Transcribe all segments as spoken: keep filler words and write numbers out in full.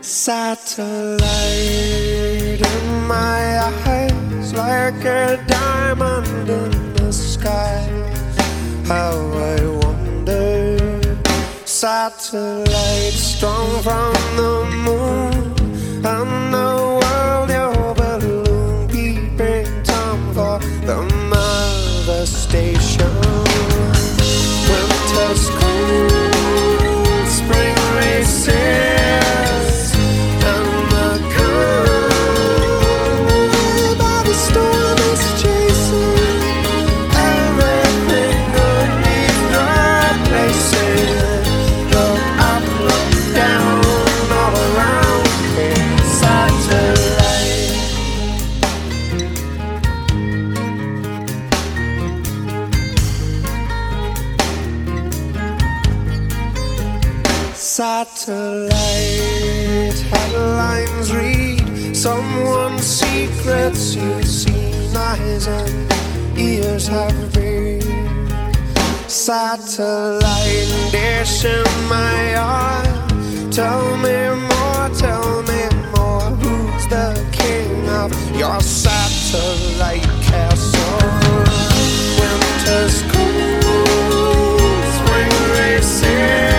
Satellite in my eyes, like a diamond in the sky. How I wonder, satellite strong from the moon, and the world your balloon keeping time for the mother station. Winter's cool, spring races. Satellite headlines read someone's secrets you've seen, eyes and ears have read. Satellite dish in my eye, tell me more, tell me more. Who's the king of your satellite castle? Winter's cold, spring races.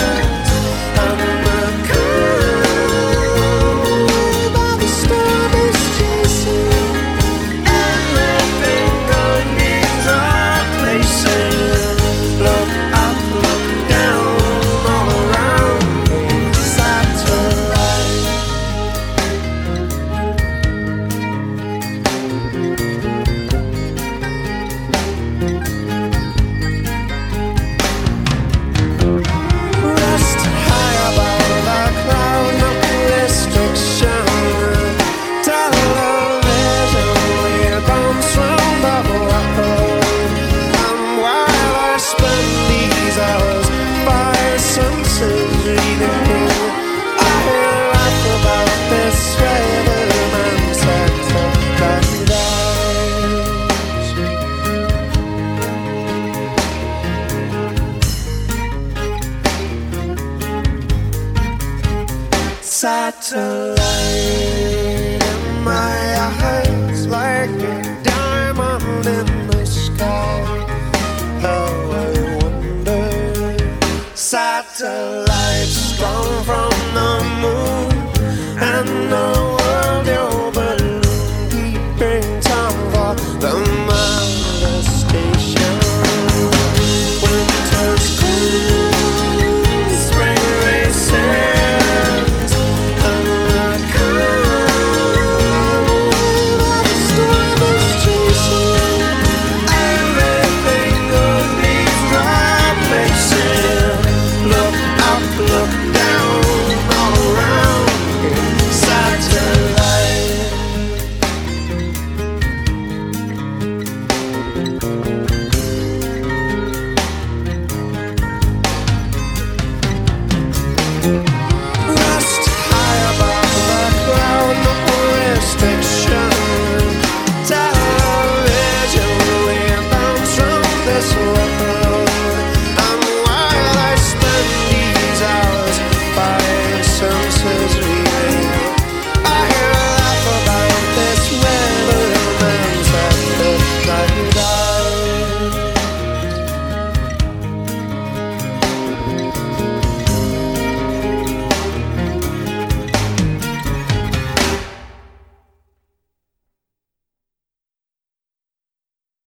Satellite in my eyes, like a diamond in the sky. How I wonder, satellite strong from the moon, and the world your balloon keeping time for the mother station. Winter's cool, spring races. Thank you.